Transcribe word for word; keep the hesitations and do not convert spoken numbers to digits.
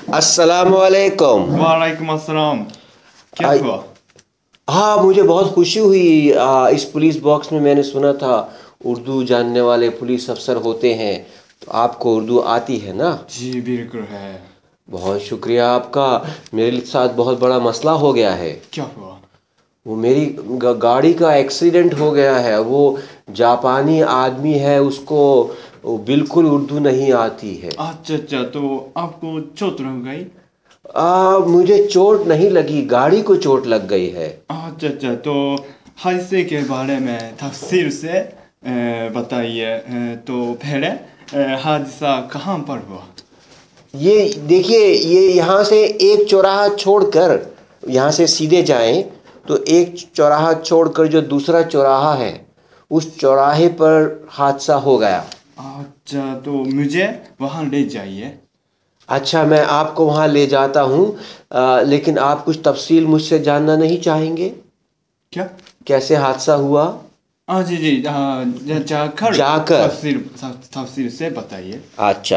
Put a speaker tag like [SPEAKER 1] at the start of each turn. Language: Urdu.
[SPEAKER 1] السلام علیکم.
[SPEAKER 2] وعلیکم السلام. کیا
[SPEAKER 1] آئی-
[SPEAKER 2] ہوا؟
[SPEAKER 1] ہاں مجھے بہت خوشی ہوئی. آ، اس پولیس باکس میں میں نے سنا تھا اردو جاننے والے پولیس افسر ہوتے ہیں، تو آپ کو اردو آتی ہے نا؟
[SPEAKER 2] جی بالکل ہے.
[SPEAKER 1] بہت شکریہ آپ کا. میرے ساتھ بہت بڑا مسئلہ ہو گیا ہے.
[SPEAKER 2] کیا ہوا؟
[SPEAKER 1] وہ میری گا- گاڑی کا ایکسیڈنٹ ہو گیا ہے. وہ جاپانی آدمی ہے، اس کو وہ بالکل اردو نہیں آتی ہے.
[SPEAKER 2] اچھا اچھا، تو آپ کو چوٹ لگ گئی؟
[SPEAKER 1] آ, مجھے چوٹ نہیں لگی، گاڑی کو چوٹ لگ گئی ہے.
[SPEAKER 2] اچھا اچھا، تو حادثے کے بارے میں تفصیل سے اے، بتائیے. اے، تو پہلے اے، حادثہ کہاں پر ہوا؟
[SPEAKER 1] یہ دیکھیے، یہ یہاں سے ایک چوراہا چھوڑ کر یہاں سے سیدھے جائیں تو ایک چوراہا چھوڑ کر جو دوسرا چوراہا ہے اس چوراہے پر حادثہ ہو گیا.
[SPEAKER 2] اچھا، تو مجھے وہاں لے جائیے.
[SPEAKER 1] اچھا، میں آپ کو وہاں لے جاتا ہوں. آ, لیکن آپ کچھ تفصیل مجھ سے جاننا نہیں چاہیں گے؟
[SPEAKER 2] کیا؟
[SPEAKER 1] کیسے حادثہ ہوا؟
[SPEAKER 2] ہاں جی جی، ہاں، جا جا کر
[SPEAKER 1] جا کر
[SPEAKER 2] تفصیل تفصیل سے بتائیے.
[SPEAKER 1] اچھا،